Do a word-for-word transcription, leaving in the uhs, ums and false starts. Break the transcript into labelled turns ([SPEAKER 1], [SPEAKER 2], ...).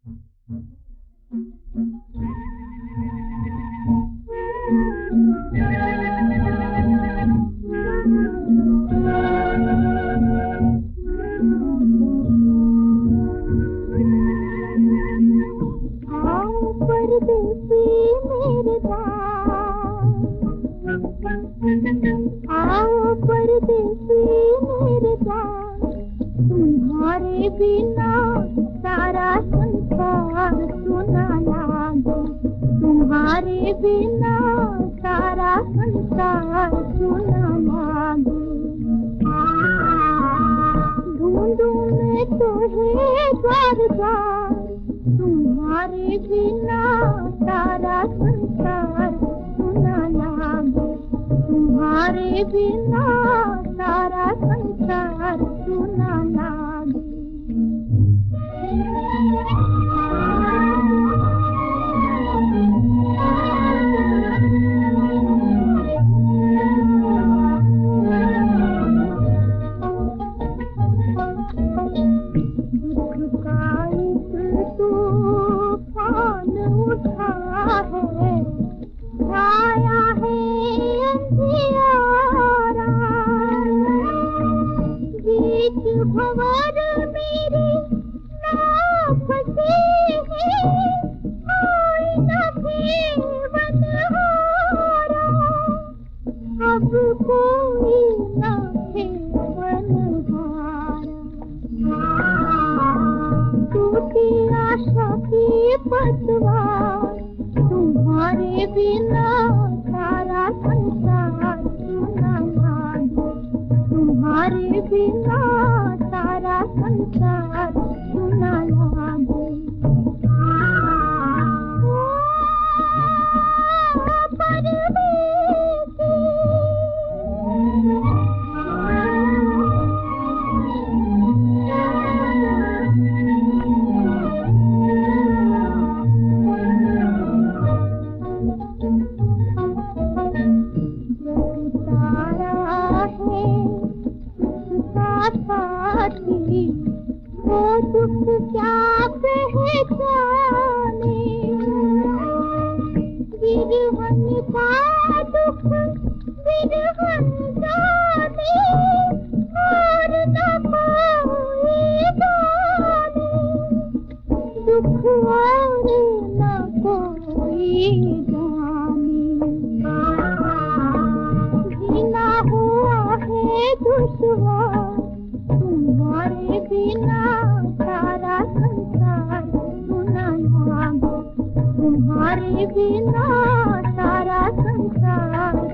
[SPEAKER 1] परदेसी मेरे दाम, आओ परदेसी मेरे दाम, तुम्हारे बिना सारा संसार सुना लागे, तुम्हारे बिना सारा संसार सुना लागे। ढूंढूं मैं तुम्हें बार बार, तुम्हारे बिना सारा संसार सुना लागे, तुम्हारे बिना सारा संसार सुना लागे। दुख का एक तूफान उठा है, छाया है अंधियारा, बीच भंवर मेरे नाव फंसी है, कोई न खेवनहारा, अब कोई न खेवनहारा। टूटी आशा की पतवार, तुम्हारे बिना सारा संसार सुना लागे, तुम्हारे बिना सारा संसार सुना लागे। साथी वो दुख क्या पहचाने, बिरहन का दुख बिरहन जाने, और न कोई जाने, दुख और न कोई जाने। जीना हुआ है दुश्वार, तुम्हारे बिना सारा संसार सुना लागे, तुम्हारे बिना सारा संसार